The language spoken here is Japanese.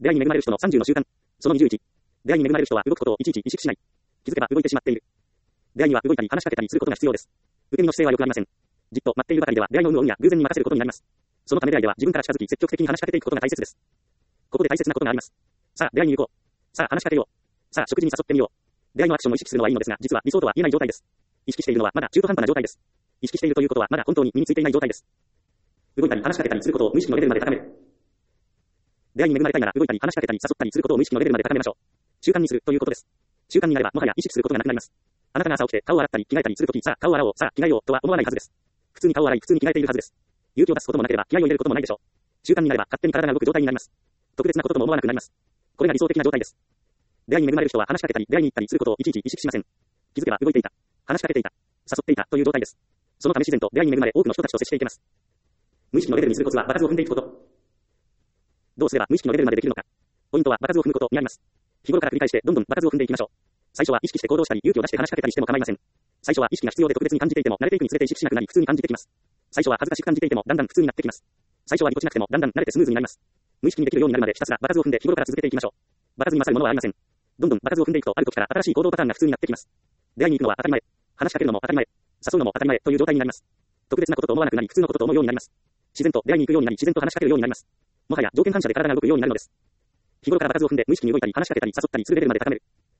出会いに恵まれる人の30の習慣。その21。出会いに恵まれる人は動くことをいちいち意識しない。気づけば動いてしまっている。出会いには動いたり話しかけたりすることが必要です。受け身の姿勢は良くありません。じっと待っているばかりでは出会いの有無を運や偶然に任せることになります。そのため出会いでは自分から近づき積極的に話しかけていくことが大切です。ここで大切なことがあります。さあ出会いに行こう。さあ話しかけよう。さあ食事に誘ってみよう。出会いのアクションを意識するのはいいのですが、実は理想とは言えない状態です。意識しているのはまだ中途半端な状態です。意識しているということはまだ本当に身についていない状態です。動いたり話しかけたりすることを無意識のレベルまで高める。出会いに恵まれたいなら動いたり話しかけたり誘ったりすることを無意識のレベルまで高めましょう。習慣にするということです。習慣になればもはや意識することがなくなります。あなたが朝起きて顔を洗ったり着替えたりするとき、さあ顔を洗おう、さあ着替えようとは思わないはずです。普通に顔を洗い、普通に着替えているはずです。勇気を出すこともなければ気合を入れることもないでしょう。習慣になれば勝手に体が動く状態になります。特別なこととも思わなくなります。これが理想的な状態です。出会いに恵まれる人は話しかけたり出会いに行ったりすることをいちいち意識しません。気づけば動いていた、話しかけていた、誘っていたという状態です。そのため自然と出会いに恵まれ多くの人たちと接していけます。無意識のレベルにするコツは場数を踏んでいくこと。どうすれば無意識のレベルまでできるのか。ポイントは場数を踏むことにあります。日頃から繰り返してどんどん場数を踏んでいきましょう。最初は意識して行動したり勇気を出して話しかけたりしても構いません。最初は意識が必要で特別に感じていても慣れていくにつれて意識しなくなり普通に感じてきます。最初は恥ずかしく感じていてもだんだん普通になってきます。最初はぎこちなくてもだんだん慣れてスムーズになります。無意識にできるようになるまでひたすら場数を踏んで日頃から続けていきましょう。場数に勝るものはありません。どんどん場数を踏んでいくとある時から新しい行動パターンが普通になってきます。出会いに行くのは当たり前、話しかけるのも当たり前、誘うのも当たり前という状態になります。特別なことと思わなくなり普通のことと思うようになります。自然と出会いに行くようになり自然と話しかけるようになります。もはや条件反射で体が動くようになるのです。日頃から場数を踏んで無意識に動いたり話しかけたり誘ったりするレベルまで高める。